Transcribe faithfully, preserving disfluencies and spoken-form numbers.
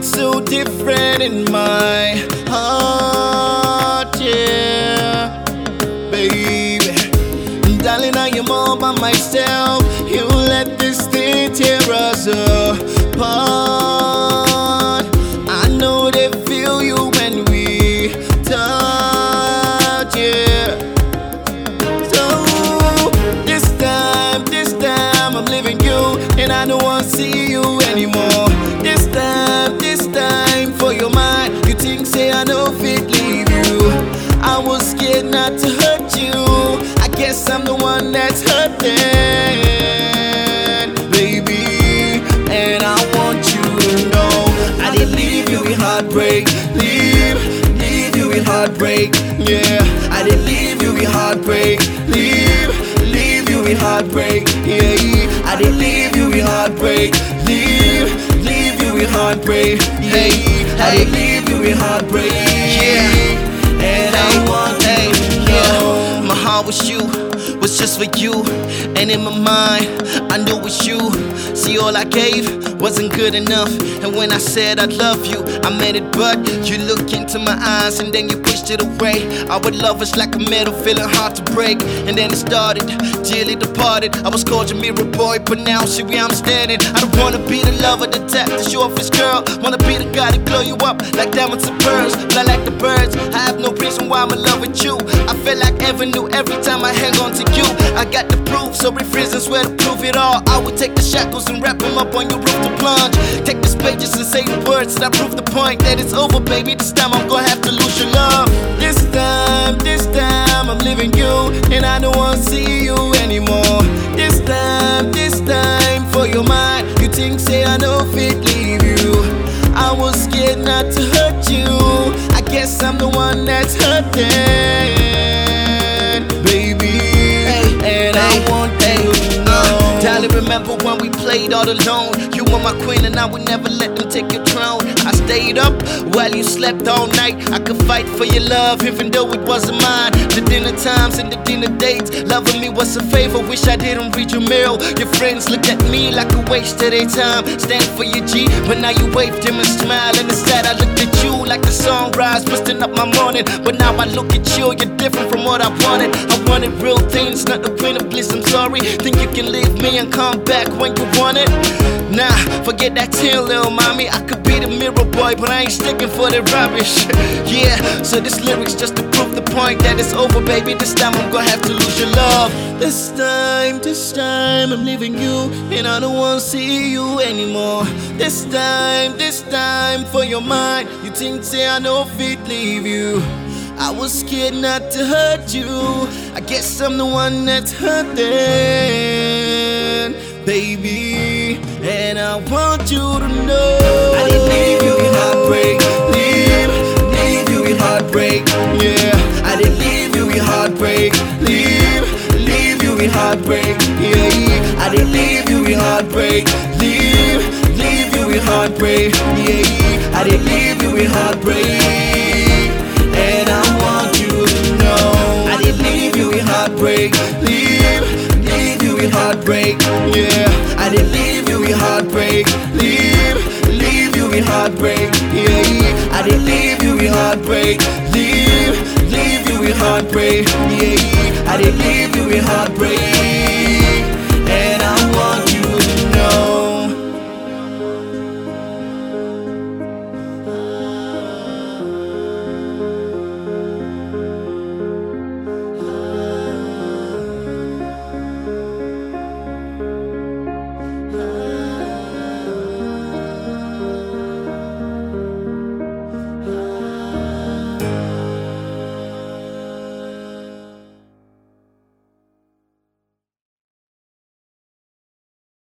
look so different in my heart, yeah, baby. Darling, I am all by myself. You let this thing tear us apart. I know they feel you when we touch, yeah. So this time, this time I'm leaving you, and I don't want to see you anymore. This time, this time for your mind, you think say I know fit leave you. I was scared not to hurt you. I guess I'm the one that's hurting, baby. And I want you to know I didn't leave you with heartbreak. Leave, leave you with heartbreak. Yeah, I didn't leave you with heartbreak. Leave, leave you with heartbreak. Yeah, I didn't leave you with heartbreak. Leave, leave you with heartbreak. Yeah, I didn't leave you with heartbreak. Yeah, and I want you to know my heart was you, was just for you. And in my mind, I knew it was you. See, all I gave wasn't good enough. And when I said I love you, I meant it. But you look into my eyes and then you pushed it away. Our love was like a metal, feeling hard to break. And then it started, dearly departed. I was called your mirror boy, but now see where I'm standing. I don't wanna be the lover, the tap, the show off his girl. Wanna be the guy to glow you up like diamonds and pearls. Fly like the birds, I have no reason why I'm in love with you. I feel like Avenue every time I hang on to you. I got the proof, so refuse and swear to prove it all. I would take the shackles and wrap them up on your roof to plunge. Take these pages and say the words that prove the point that it's over, baby. This time I'm gonna have to lose your love. This time, this time I'm leaving you, and I don't wanna see you anymore. This time, this time for your mind, you think say I know fit leave you. I was scared not to hurt you. I guess I'm the one that's hurting, baby. And I want you to know. Darling, remember when we played all alone? You were my queen and I would never let them take your throne. I stayed up while you slept all night. I could fight for your love even though it wasn't mine. The dinner times and the dinner dates, loving me was a favor, wish I didn't read your mail. Your friends looked at me like a waste of their time. Stand for your G, but now you wave them and smile. And instead I looked at you like the sunrise, twisting up my morning. But now I look at you, you're different from what I wanted. I wanted real things, not the queen of bliss, I'm sorry. Think you can leave me and come back when you want it? Nah, forget that tin, little mommy. I could be the mirror boy, but I ain't sticking for the rubbish. Yeah, so this lyric's just to prove the point that it's over, baby. This time I'm gonna have to lose your love. This time, this time I'm leaving you, and I don't wanna see you anymore. This time, this time for your mind, you think say I know fit leave you. I was scared not to hurt you. I guess I'm the one that's hurting, baby. And I want you to know I didn't leave you with heartbreak. Leave, leave you with heartbreak. Yeah, I didn't leave you with heartbreak. Leave, leave you with heartbreak. Yeah, I didn't leave you with heartbreak. Leave, leave you with heartbreak. Yeah, I didn't leave you with heartbreak. And I want you to know I didn't leave you with heartbreak. Leave, leave you with heartbreak. Yeah, I didn't leave you with heartbreak. Leave, leave you with heartbreak. Yeah, I didn't leave you with heartbreak. Leave, leave you with heartbreak. Yeah, I didn't leave you with heartbreak.